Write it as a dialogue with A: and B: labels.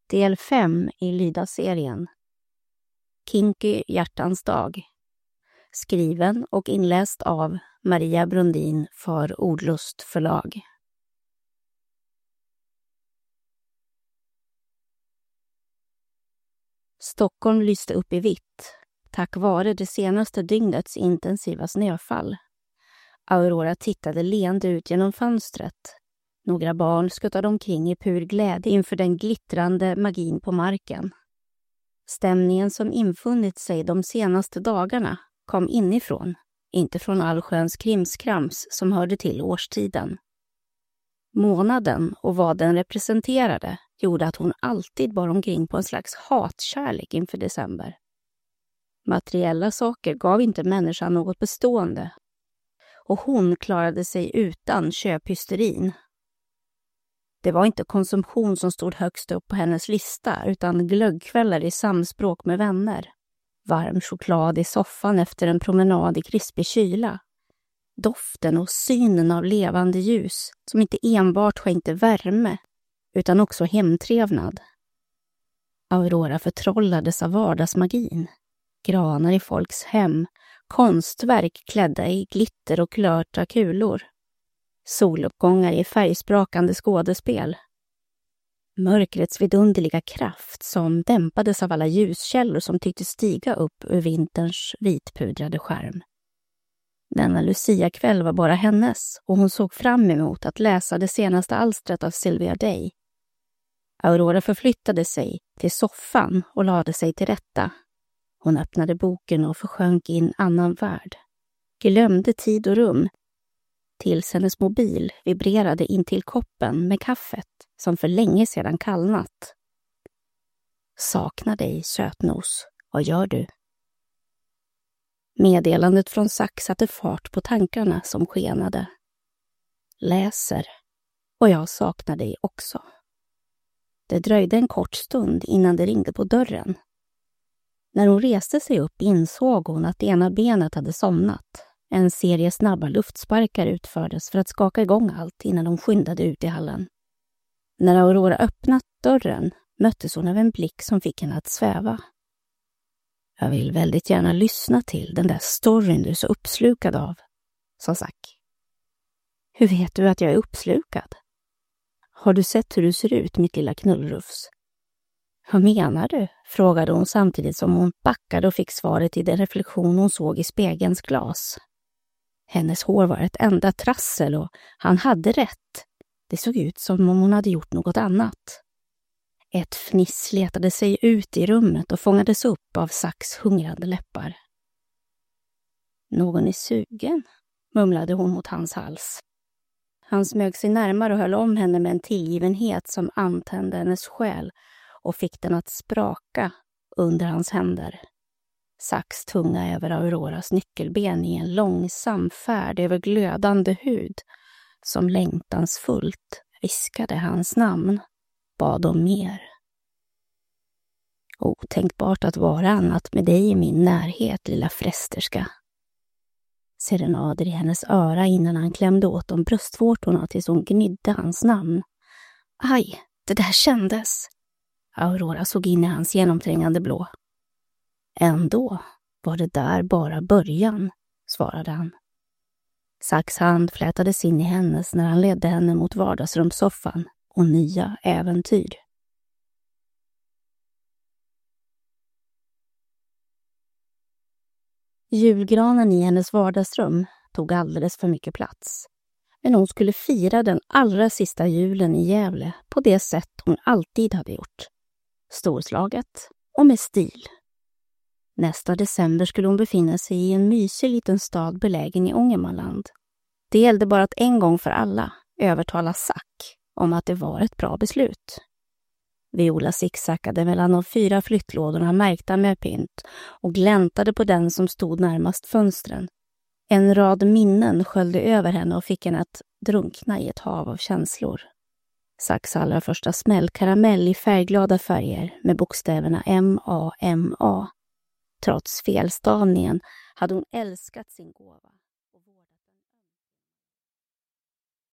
A: Del 5 i Lyda-serien. Kinky hjärtans dag. Skriven och inläst av Maria Brundin för Ordlust förlag. Stockholm lyste upp i vitt, tack vare det senaste dygnets intensiva snöfall. Aurora tittade leende ut genom fönstret. Några barn skuttade omkring i pur glädje inför den glittrande magin på marken. Stämningen som infunnit sig de senaste dagarna kom inifrån, inte från allsköns krimskrams som hörde till årstiden. Månaden och vad den representerade gjorde att hon alltid bar omkring på en slags hatkärlek inför december. Materiella saker gav inte människan något bestående, och hon klarade sig utan köphysterin. Det var inte konsumtion som stod högst upp på hennes lista, utan glöggkvällar i samspråk med vänner. Varm choklad i soffan efter en promenad i krispig kyla. Doften och synen av levande ljus som inte enbart skänkte värme, utan också hemtrevnad. Aurora förtrollades av vardagsmagin. Granar i folks hem, konstverk klädda i glitter och klörta kulor. Soluppgångar i färgsprakande skådespel. Mörkrets vidunderliga kraft som dämpades av alla ljuskällor som tyckte stiga upp ur vinterns vitpudrade skärm. Denna Lucia-kväll var bara hennes, och hon såg fram emot att läsa det senaste alstret av Sylvia Day. Aurora förflyttade sig till soffan och lade sig till rätta. Hon öppnade boken och försjönk i en annan värld. Glömde tid och rum, tills hennes mobil vibrerade in till koppen med kaffet som för länge sedan kallnat. Saknar dig, sötnos. Vad gör du? Meddelandet från Zack satte fart på tankarna som skenade. Läser. Och jag saknar dig också. Det dröjde en kort stund innan det ringde på dörren. När hon reste sig upp insåg hon att ena benet hade somnat. En serie snabba luftsparkar utfördes för att skaka igång allt innan de skyndade ut i hallen. När Aurora öppnat dörren möttes hon av en blick som fick henne att sväva. Jag vill väldigt gärna lyssna till den där storyn du är så uppslukad av, sa Zack. Hur vet du att jag är uppslukad? Har du sett hur du ser ut, mitt lilla knullrufs? Vad menar du? Frågade hon samtidigt som hon backade och fick svaret i den reflektion hon såg i spegelns glas. Hennes hår var ett enda trassel och han hade rätt. Det såg ut som om hon hade gjort något annat. Ett fniss letade sig ut i rummet och fångades upp av Zacks hungrande läppar. Någon är sugen, mumlade hon mot hans hals. Han smög sig närmare och höll om henne med en tillgivenhet som antände hennes själ och fick den att spraka under hans händer. Zacks tunga över Auroras nyckelben i en långsam färd över glödande hud som längtansfullt viskade hans namn, bad om mer. Otänkbart att vara annat med dig i min närhet, lilla frästerska. Serenader i hennes öra innan han klämde åt om bröstvårtorna tills hon gnydde hans namn. Aj, det där kändes. Aurora såg in i hans genomträngande blå. Ändå var det där bara början, svarade han. Zacks hand flätades in i hennes när han ledde henne mot vardagsrumssoffan och nya äventyr. Julgranen i hennes vardagsrum tog alldeles för mycket plats. Men hon skulle fira den allra sista julen i Gävle på det sätt hon alltid hade gjort. Storslaget och med stil. Nästa december skulle hon befinna sig i en mysig liten stad belägen i Ångermanland. Det gällde bara att en gång för alla övertala Zack om att det var ett bra beslut. Viola zigzackade mellan de 4 flyttlådorna märkta med pynt och gläntade på den som stod närmast fönstren. En rad minnen sköljde över henne och fick henne att drunkna i ett hav av känslor. Zacks allra första smällkaramell i färgglada färger med bokstäverna M-A-M-A. Trots felstavningen hade hon älskat sin gåva.